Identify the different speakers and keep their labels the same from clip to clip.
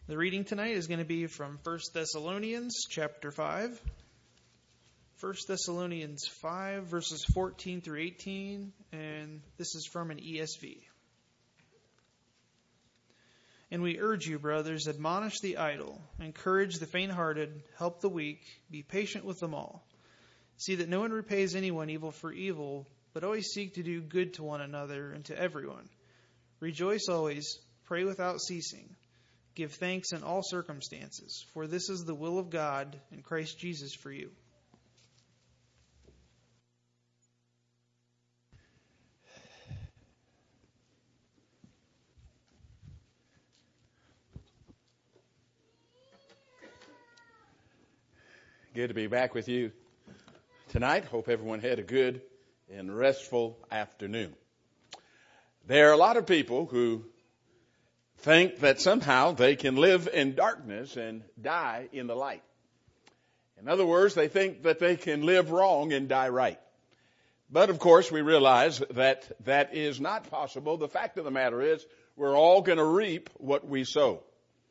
Speaker 1: The reading tonight is going to be from 1 Thessalonians chapter 5. 1 Thessalonians 5 verses 14 through 18, and this is from an ESV. And we urge you, brothers, admonish the idle, encourage the faint-hearted, help the weak, be patient with them all. See that no one repays anyone evil for evil, but always seek to do good to one another and to everyone. Rejoice always, pray without ceasing. Give thanks in all circumstances, for this is the will of God in Christ Jesus for you.
Speaker 2: Good to be back with you tonight. Hope everyone had a good and restful afternoon. There are a lot of people who think that somehow they can live in darkness and die in the light. In other words, they think that they can live wrong and die right. But of course, we realize that that is not possible. The fact of the matter is, we're all going to reap what we sow.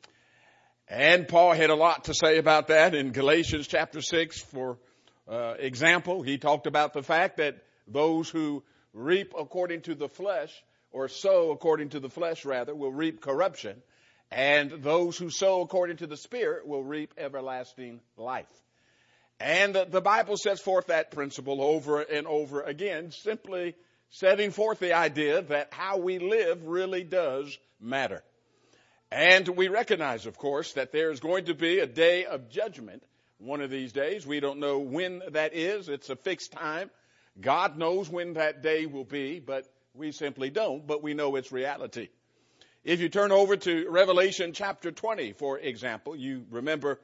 Speaker 2: And Paul had a lot to say about that in Galatians chapter 6, for example. He talked about the fact that those who reap according to the flesh, or sow according to the flesh rather, will reap corruption. And those who sow according to the Spirit will reap everlasting life. And the Bible sets forth that principle over and over again, simply setting forth the idea that how we live really does matter. And we recognize, of course, that there's going to be a day of judgment one of these days. We don't know when that is. It's a fixed time. God knows when that day will be, but we simply don't. But we know it's reality. If you turn over to Revelation chapter 20, for example, you remember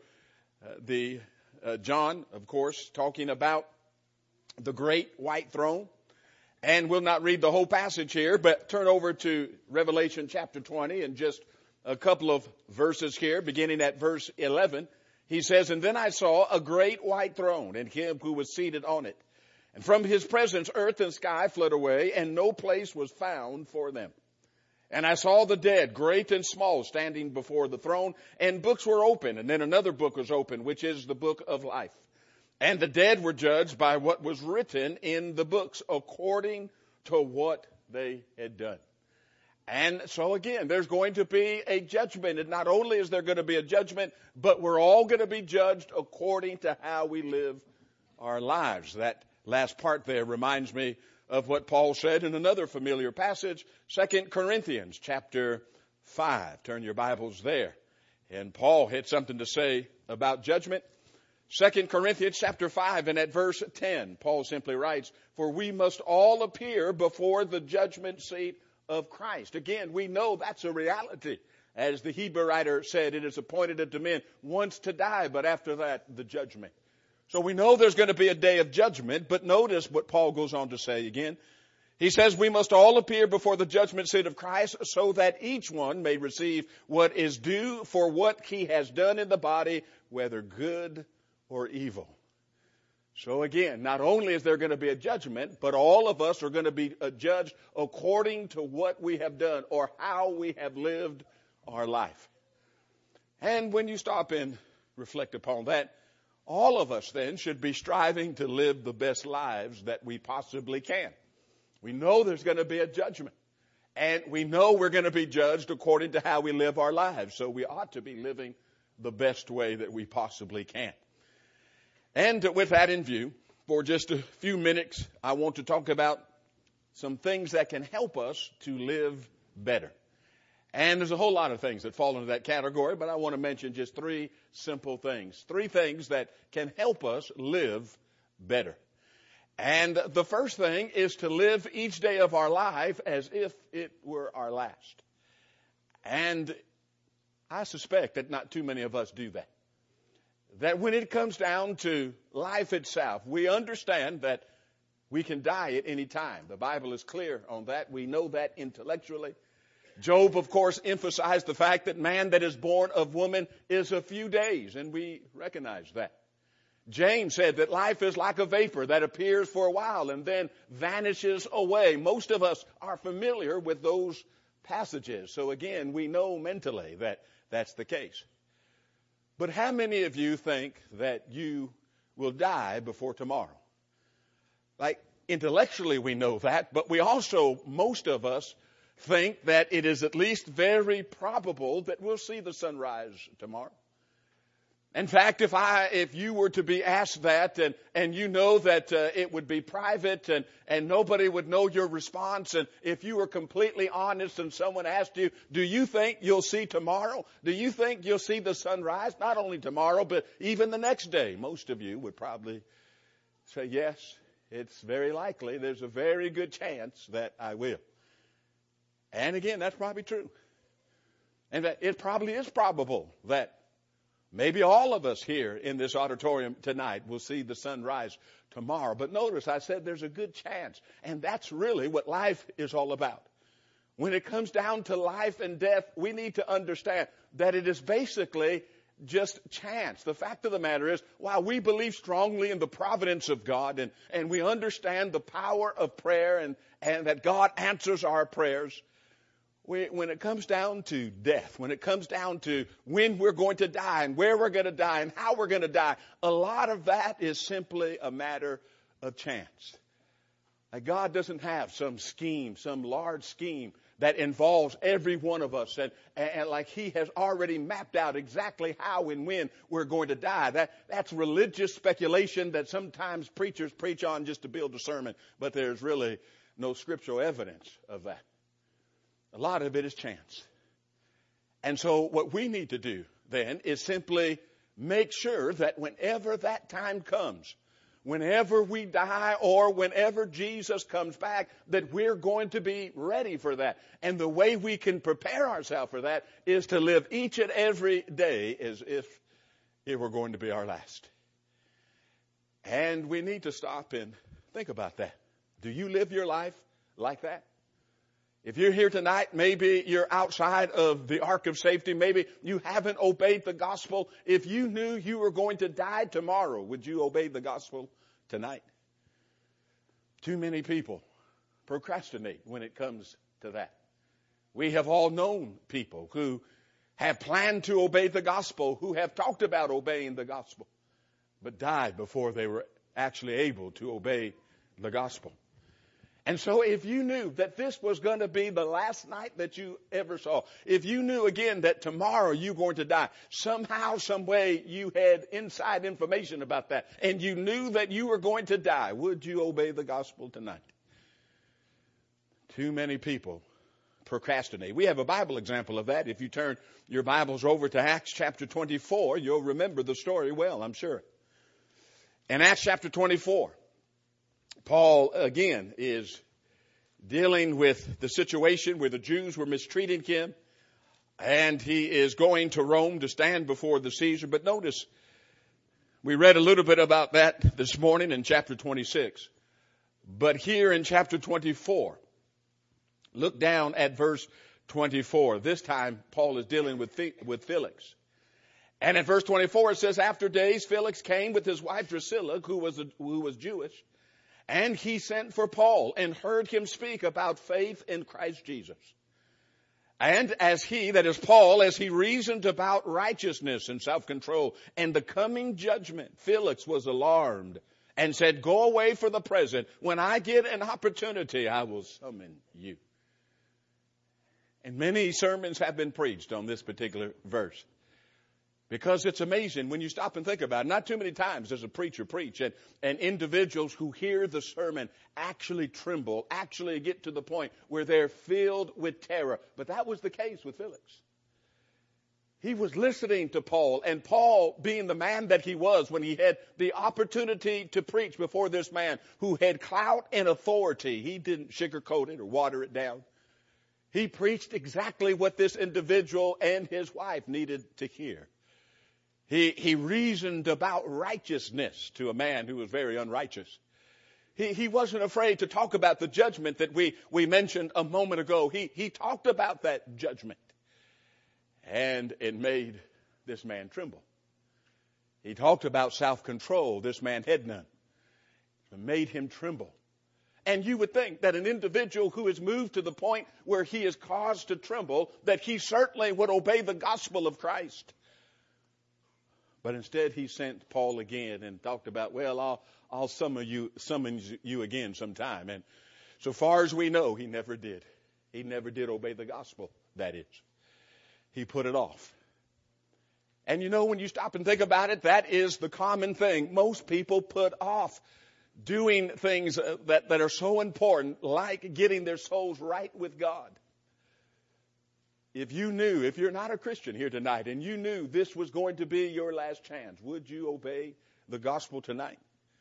Speaker 2: John, of course, talking about the great white throne. And we'll not read the whole passage here, but turn over to Revelation chapter 20 and just a couple of verses here, beginning at verse 11. He says, "And then I saw a great white throne, and him who was seated on it. And from his presence earth and sky fled away, and no place was found for them. And I saw the dead, great and small, standing before the throne, and books were open. And then another book was open, which is the book of life. And the dead were judged by what was written in the books, according to what they had done." And so again, there's going to be a judgment. And not only is there going to be a judgment, but we're all going to be judged according to how we live our lives. That last part there reminds me of what Paul said in another familiar passage, 2 Corinthians chapter 5. Turn your Bibles there. And Paul had something to say about judgment. 2 Corinthians chapter 5 and at verse 10, Paul simply writes, "For we must all appear before the judgment seat of Christ." Again, we know that's a reality. As the Hebrew writer said, it is appointed unto men once to die, but after that, the judgment. So we know there's going to be a day of judgment, but notice what Paul goes on to say again. He says, "We must all appear before the judgment seat of Christ, so that each one may receive what is due for what he has done in the body, whether good or evil." So again, not only is there going to be a judgment, but all of us are going to be judged according to what we have done or how we have lived our life. And when you stop and reflect upon that, all of us then should be striving to live the best lives that we possibly can. We know there's going to be a judgment. And we know we're going to be judged according to how we live our lives. So we ought to be living the best way that we possibly can. And with that in view, for just a few minutes, I want to talk about some things that can help us to live better. And there's a whole lot of things that fall into that category, but I want to mention just three simple things. Three things that can help us live better. And the first thing is to live each day of our life as if it were our last. And I suspect that not too many of us do that. That when it comes down to life itself, we understand that we can die at any time. The Bible is clear on that. We know that intellectually. Job, of course, emphasized the fact that man that is born of woman is a few days, and we recognize that. James said that life is like a vapor that appears for a while and then vanishes away. Most of us are familiar with those passages. So again, we know mentally that that's the case. But how many of you think that you will die before tomorrow? Like, intellectually we know that, but we also, most of us, think that it is at least very probable that we'll see the sunrise tomorrow. In fact, if you were to be asked that, and you know that it would be private and nobody would know your response, and if you were completely honest and someone asked you, do you think you'll see tomorrow? Do you think you'll see the sunrise? Not only tomorrow, but even the next day. Most of you would probably say, yes, it's very likely. There's a very good chance that I will. And again, that's probably true. And it probably is probable that maybe all of us here in this auditorium tonight will see the sunrise tomorrow. But notice I said there's a good chance. And that's really what life is all about. When it comes down to life and death, we need to understand that it is basically just chance. The fact of the matter is, while we believe strongly in the providence of God and we understand the power of prayer and that God answers our prayers, when it comes down to death, when it comes down to when we're going to die and where we're going to die and how we're going to die, a lot of that is simply a matter of chance. Like, God doesn't have some scheme, some large scheme that involves every one of us and like He has already mapped out exactly how and when we're going to die. That's religious speculation that sometimes preachers preach on just to build a sermon, but there's really no scriptural evidence of that. A lot of it is chance. And so what we need to do then is simply make sure that whenever that time comes, whenever we die or whenever Jesus comes back, that we're going to be ready for that. And the way we can prepare ourselves for that is to live each and every day as if it were going to be our last. And we need to stop and think about that. Do you live your life like that? If you're here tonight, maybe you're outside of the ark of safety. Maybe you haven't obeyed the gospel. If you knew you were going to die tomorrow, would you obey the gospel tonight? Too many people procrastinate when it comes to that. We have all known people who have planned to obey the gospel, who have talked about obeying the gospel, but died before they were actually able to obey the gospel. And so if you knew that this was going to be the last night that you ever saw, if you knew again that tomorrow you're going to die, somehow, some way you had inside information about that, and you knew that you were going to die, would you obey the gospel tonight? Too many people procrastinate. We have a Bible example of that. If you turn your Bibles over to Acts chapter 24, you'll remember the story well, I'm sure. In Acts chapter 24, Paul, again, is dealing with the situation where the Jews were mistreating him, and he is going to Rome to stand before the Caesar. But notice, we read a little bit about that this morning in chapter 26. But here in chapter 24, look down at verse 24. This time, Paul is dealing with Felix. And in verse 24, it says, after days, Felix came with his wife Drusilla, who was Jewish. And he sent for Paul and heard him speak about faith in Christ Jesus. And as he, that is Paul, as he reasoned about righteousness and self-control and the coming judgment, Felix was alarmed and said, go away for the present. When I get an opportunity, I will summon you. And many sermons have been preached on this particular verse. Because it's amazing when you stop and think about it. Not too many times does a preacher preach and individuals who hear the sermon actually tremble, actually get to the point where they're filled with terror. But that was the case with Felix. He was listening to Paul, and Paul, being the man that he was when he had the opportunity to preach before this man who had clout and authority, he didn't sugarcoat it or water it down. He preached exactly what this individual and his wife needed to hear. He reasoned about righteousness to a man who was very unrighteous. He wasn't afraid to talk about the judgment that we mentioned a moment ago. He talked about that judgment. And it made this man tremble. He talked about self-control. This man had none. It made him tremble. And you would think that an individual who is moved to the point where he is caused to tremble, that he certainly would obey the gospel of Christ. But instead he sent Paul again and talked about, well, I'll summon you again sometime. And so far as we know, he never did. He never did obey the gospel, that is. He put it off. And you know, when you stop and think about it, that is the common thing. Most people put off doing things that are so important, like getting their souls right with God. If you're not a Christian here tonight, and you knew this was going to be your last chance, would you obey the gospel tonight?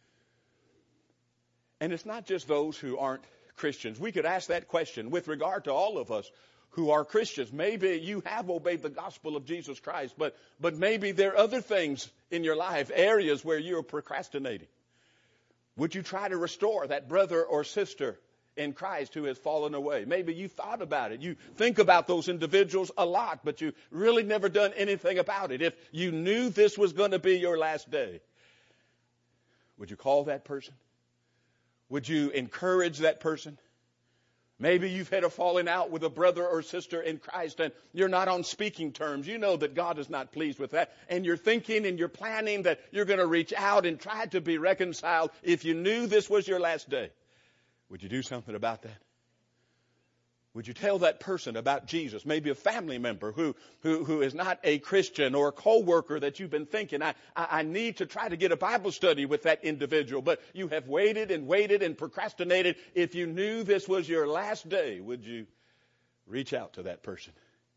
Speaker 2: And it's not just those who aren't Christians. We could ask that question with regard to all of us who are Christians. Maybe you have obeyed the gospel of Jesus Christ, but maybe there are other things in your life, areas where you're procrastinating. Would you try to restore that brother or sister in Christ who has fallen away? Maybe you thought about it. You think about those individuals a lot, but you really never done anything about it. If you knew this was going to be your last day, would you call that person? Would you encourage that person? Maybe you've had a falling out with a brother or sister in Christ and you're not on speaking terms. You know that God is not pleased with that. And you're thinking and you're planning that you're going to reach out and try to be reconciled. If you knew this was your last day, would you do something about that? Would you tell that person about Jesus? Maybe a family member who is not a Christian, or a co-worker that you've been thinking, I need to try to get a Bible study with that individual. But you have waited and procrastinated. If you knew this was your last day, would you reach out to that person?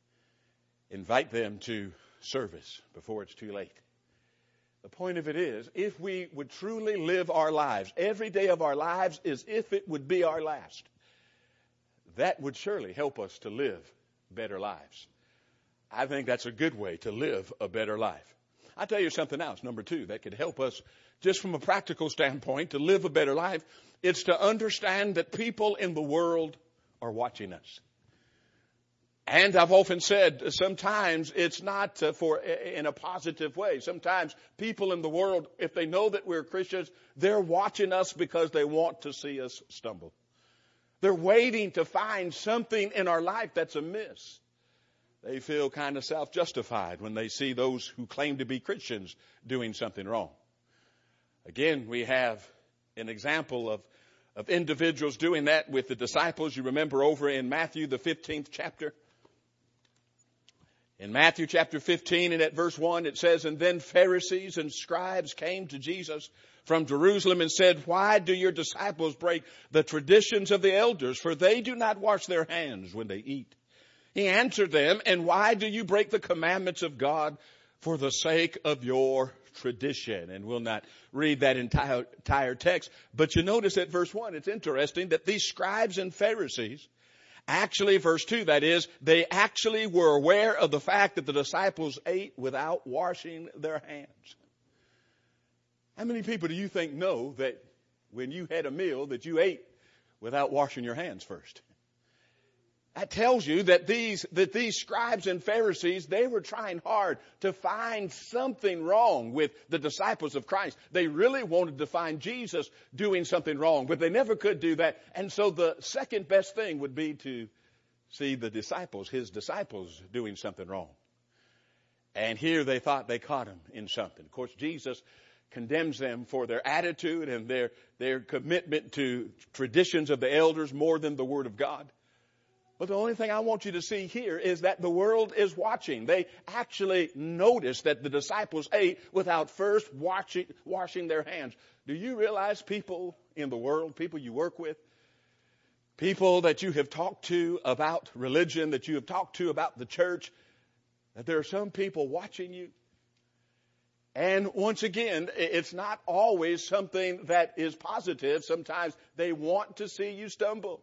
Speaker 2: Invite them to service before it's too late. The point of it is, if we would truly live our lives, every day of our lives as if it would be our last, that would surely help us to live better lives. I think that's a good way to live a better life. I'll tell you something else, number 2, that could help us just from a practical standpoint to live a better life. It's to understand that people in the world are watching us. And I've often said, sometimes it's not in a positive way. Sometimes people in the world, if they know that we're Christians, they're watching us because they want to see us stumble. They're waiting to find something in our life that's amiss. They feel kind of self-justified when they see those who claim to be Christians doing something wrong. Again, we have an example of individuals doing that with the disciples. You remember over in Matthew, the 15th chapter. In Matthew chapter 15 and at verse 1, it says, "And then Pharisees and scribes came to Jesus from Jerusalem and said, 'Why do your disciples break the traditions of the elders? For they do not wash their hands when they eat.' He answered them, 'And why do you break the commandments of God for the sake of your tradition?'" And we'll not read that entire text. But you notice at verse 1, it's interesting that these scribes and Pharisees, actually, verse 2, that is, they actually were aware of the fact that the disciples ate without washing their hands. How many people do you think know that when you had a meal that you ate without washing your hands first? That tells you that these scribes and Pharisees, they were trying hard to find something wrong with the disciples of Christ. They really wanted to find Jesus doing something wrong, but they never could do that. And so the second best thing would be to see his disciples doing something wrong. And here they thought they caught him in something. Of course, Jesus condemns them for their attitude and their commitment to traditions of the elders more than the Word of God. But the only thing I want you to see here is that the world is watching. They actually noticed that the disciples ate without first washing their hands. Do you realize people in the world, people you work with, people that you have talked to about religion, that you have talked to about the church, that there are some people watching you? And once again, it's not always something that is positive. Sometimes they want to see you stumble.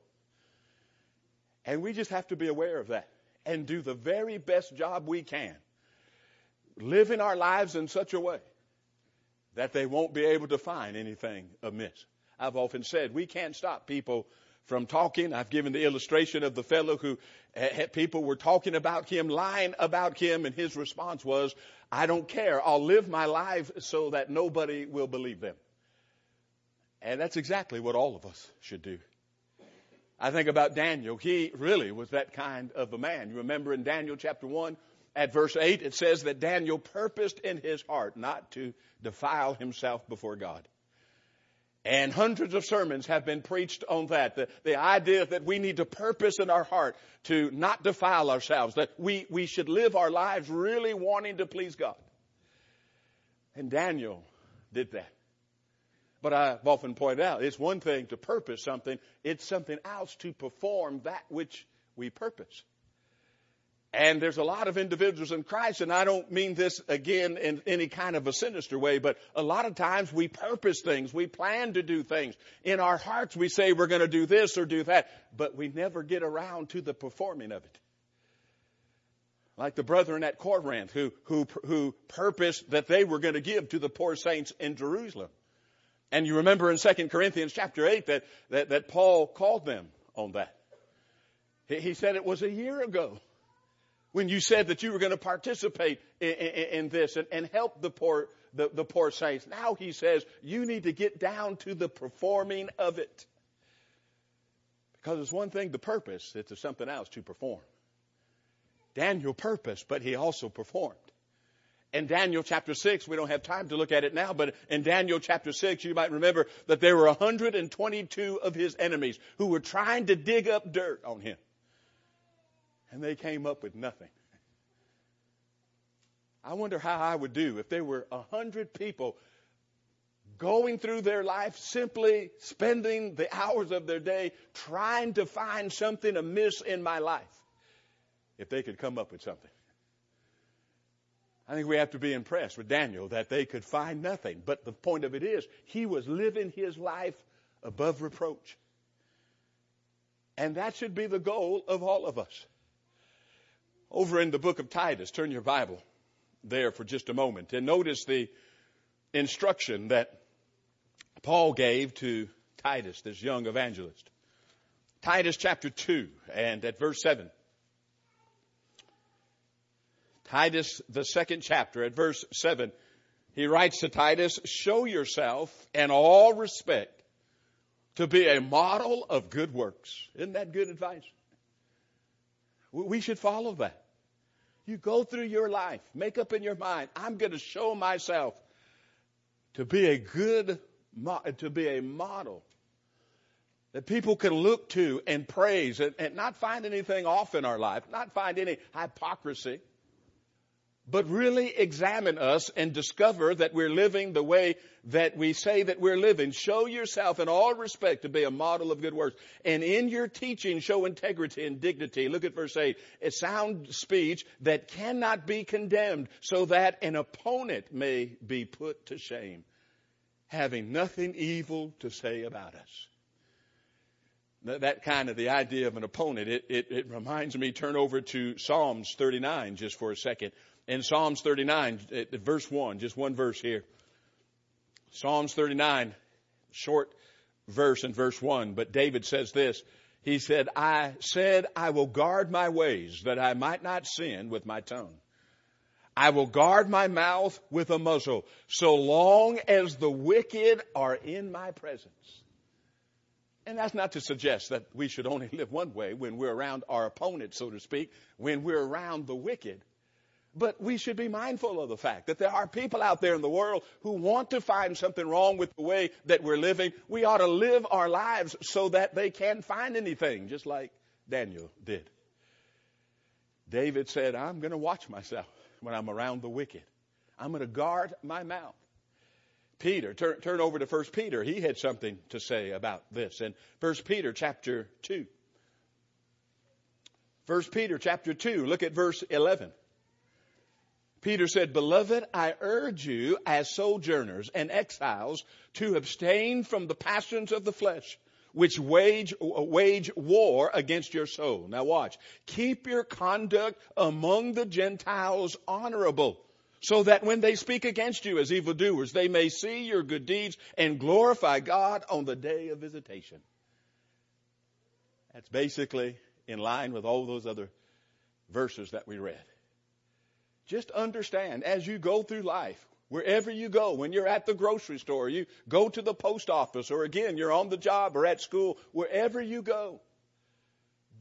Speaker 2: And we just have to be aware of that and do the very best job we can, living our lives in such a way that they won't be able to find anything amiss. I've often said we can't stop people from talking. I've given the illustration of the fellow who people were talking about him, lying about him, and his response was, "I don't care. I'll live my life so that nobody will believe them." And that's exactly what all of us should do. I think about Daniel. He really was that kind of a man. You remember in Daniel chapter 1 at verse 8, it says that Daniel purposed in his heart not to defile himself before God. And hundreds of sermons have been preached on that. The idea that we need to purpose in our heart to not defile ourselves, that we should live our lives really wanting to please God. And Daniel did that. But I've often pointed out, it's one thing to purpose something, it's something else to perform that which we purpose. And there's a lot of individuals in Christ, and I don't mean this again in any kind of a sinister way, but a lot of times we purpose things, we plan to do things. In our hearts we say we're going to do this or do that, but we never get around to the performing of it. Like the brethren at Corinth who purposed that they were going to give to the poor saints in Jerusalem. And you remember in 2 Corinthians chapter 8 that Paul called them on that. He said it was a year ago when you said that you were going to participate in this and help the poor saints. Now he says you need to get down to the performing of it. Because it's one thing to purpose, it's something else to perform. Daniel purposed, but he also performed. In Daniel chapter 6, we don't have time to look at it now, but in Daniel chapter 6, you might remember that there were 122 of his enemies who were trying to dig up dirt on him. And they came up with nothing. I wonder how I would do if there were 100 people going through their life, simply spending the hours of their day trying to find something amiss in my life. If they could come up with something. I think we have to be impressed with Daniel that they could find nothing. But the point of it is, he was living his life above reproach. And that should be the goal of all of us. Over in the book of Titus, turn your Bible there for just a moment. And notice the instruction that Paul gave to Titus, this young evangelist. Titus chapter 2 and at verse 7. Titus, the second chapter, at verse 7, he writes to Titus, show yourself in all respect to be a model of good works. Isn't that good advice? We should follow that. You go through your life, make up in your mind, I'm going to show myself to be a model that people can look to and praise and not find anything off in our life, not find any hypocrisy. But really examine us and discover that we're living the way that we say that we're living. Show yourself in all respect to be a model of good works. And in your teaching, show integrity and dignity. Look at verse 8. A sound speech that cannot be condemned, so that an opponent may be put to shame, having nothing evil to say about us. That kind of the idea of an opponent, it reminds me, turn over to Psalms 39 just for a second. In Psalms 39, verse 1, just one verse here. Psalms 39, short verse in verse 1, but David says this. He said, I will guard my ways that I might not sin with my tongue. I will guard my mouth with a muzzle so long as the wicked are in my presence. And that's not to suggest that we should only live one way when we're around our opponent, so to speak, when we're around the wicked. But we should be mindful of the fact that there are people out there in the world who want to find something wrong with the way that we're living. We ought to live our lives so that they can't find anything, just like Daniel did. David said, I'm going to watch myself when I'm around the wicked. I'm going to guard my mouth. Peter, turn over to 1 Peter. He had something to say about this. In 1 Peter chapter 2. 1 Peter chapter 2, look at verse 11. Peter said, Beloved, I urge you as sojourners and exiles to abstain from the passions of the flesh, which wage war against your soul. Now watch. Keep your conduct among the Gentiles honorable, so that when they speak against you as evildoers, they may see your good deeds and glorify God on the day of visitation. That's basically in line with all those other verses that we read. Just understand, as you go through life, wherever you go, when you're at the grocery store, you go to the post office, or again, you're on the job or at school, wherever you go,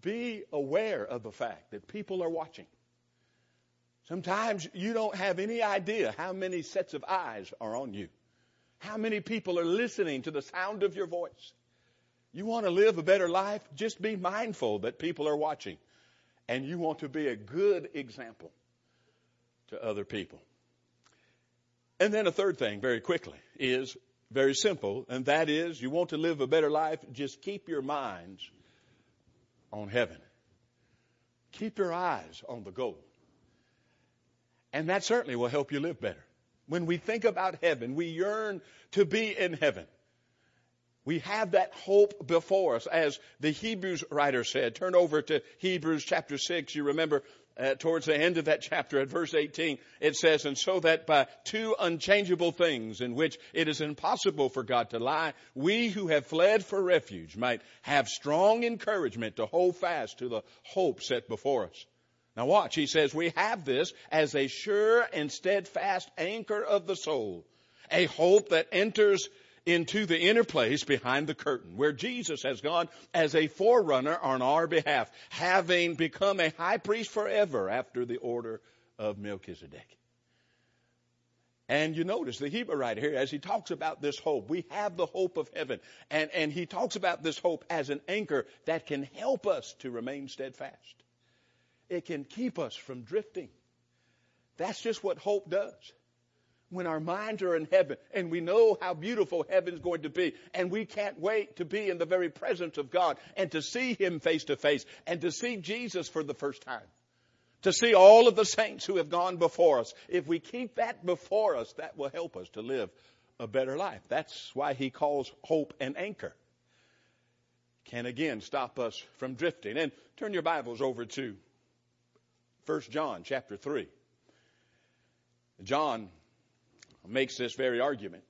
Speaker 2: be aware of the fact that people are watching. Sometimes you don't have any idea how many sets of eyes are on you. How many people are listening to the sound of your voice. You want to live a better life? Just be mindful that people are watching. And you want to be a good example to other people. And then a third thing, very quickly, is very simple, and that is you want to live a better life, just keep your minds on heaven. Keep your eyes on the goal. And that certainly will help you live better. When we think about heaven, we yearn to be in heaven. We have that hope before us, as the Hebrews writer said. Turn over to Hebrews chapter 6. You remember towards the end of that chapter at verse 18, it says, "And so that by two unchangeable things in which it is impossible for God to lie, we who have fled for refuge might have strong encouragement to hold fast to the hope set before us." Now watch, he says, we have this as a sure and steadfast anchor of the soul, a hope that enters into the inner place behind the curtain, where Jesus has gone as a forerunner on our behalf, having become a high priest forever after the order of Melchizedek. And you notice the Hebrew writer here, as he talks about this hope, we have the hope of heaven. And he talks about this hope as an anchor that can help us to remain steadfast. It can keep us from drifting. That's just what hope does. When our minds are in heaven and we know how beautiful heaven's going to be, and we can't wait to be in the very presence of God and to see Him face to face and to see Jesus for the first time, to see all of the saints who have gone before us. If we keep that before us, that will help us to live a better life. That's why he calls hope an anchor. Can again stop us from drifting. And turn your Bibles over to 1 John chapter 3. John makes this very argument.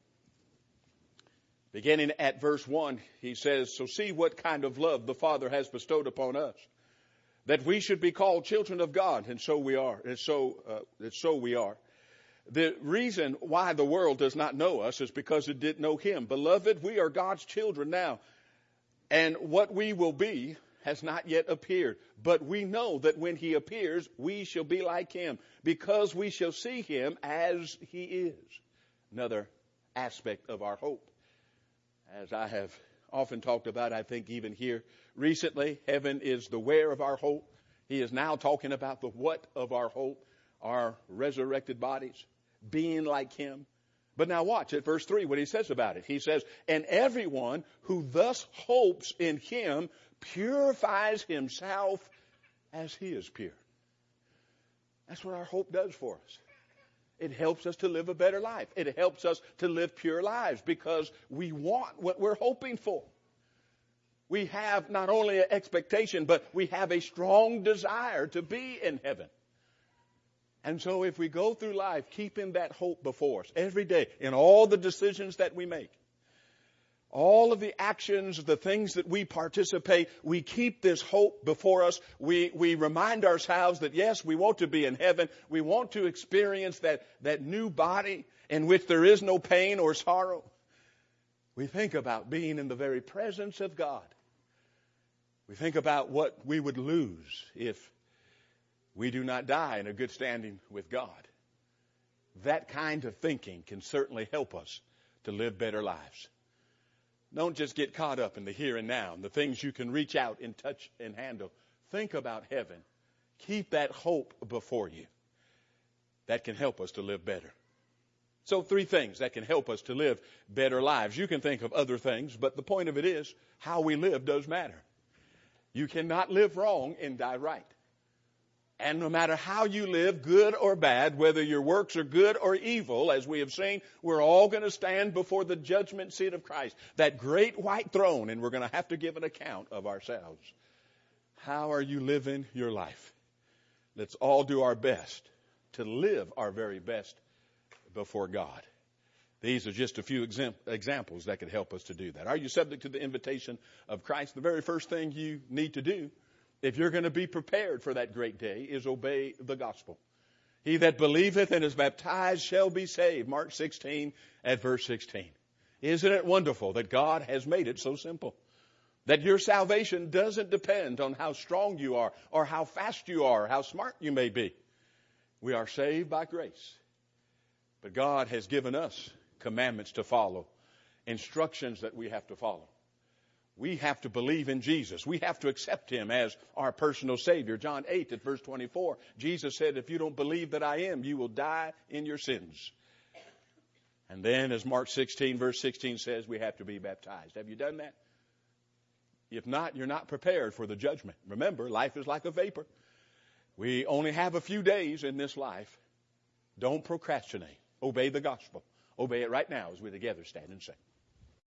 Speaker 2: Beginning at verse 1, he says, "So see what kind of love the Father has bestowed upon us, that we should be called children of God, and so we are. We are. The reason why the world does not know us is because it didn't know Him. Beloved, we are God's children now, and what we will be has not yet appeared. But we know that when He appears, we shall be like Him, because we shall see Him as He is." Another aspect of our hope. As I have often talked about, I think even here recently, heaven is the where of our hope. He is now talking about the what of our hope, our resurrected bodies, being like Him. But now watch at verse 3 what he says about it. He says, "And everyone who thus hopes in Him purifies himself as He is pure." That's what our hope does for us. It helps us to live a better life. It helps us to live pure lives because we want what we're hoping for. We have not only an expectation, but we have a strong desire to be in heaven. And so if we go through life keeping that hope before us every day in all the decisions that we make, all of the actions, the things that we participate, we keep this hope before us. We remind ourselves that, yes, we want to be in heaven. We want to experience that new body in which there is no pain or sorrow. We think about being in the very presence of God. We think about what we would lose if we do not die in a good standing with God. That kind of thinking can certainly help us to live better lives. Don't just get caught up in the here and now and the things you can reach out and touch and handle. Think about heaven. Keep that hope before you. That can help us to live better. So 3 things that can help us to live better lives. You can think of other things, but the point of it is how we live does matter. You cannot live wrong and die right. And no matter how you live, good or bad, whether your works are good or evil, as we have seen, we're all going to stand before the judgment seat of Christ, that great white throne, and we're going to have to give an account of ourselves. How are you living your life? Let's all do our best to live our very best before God. These are just a few examples that could help us to do that. Are you subject to the invitation of Christ? The very first thing you need to do, if you're going to be prepared for that great day, is obey the gospel. He that believeth and is baptized shall be saved. Mark 16 at verse 16. Isn't it wonderful that God has made it so simple? That your salvation doesn't depend on how strong you are or how fast you are or how smart you may be. We are saved by grace. But God has given us commandments to follow, instructions that we have to follow. We have to believe in Jesus. We have to accept him as our personal Savior. John 8 at verse 24, Jesus said, if you don't believe that I am, you will die in your sins. And then as Mark 16 verse 16 says, we have to be baptized. Have you done that? If not, you're not prepared for the judgment. Remember, life is like a vapor. We only have a few days in this life. Don't procrastinate. Obey the gospel. Obey it right now as we together stand and sing.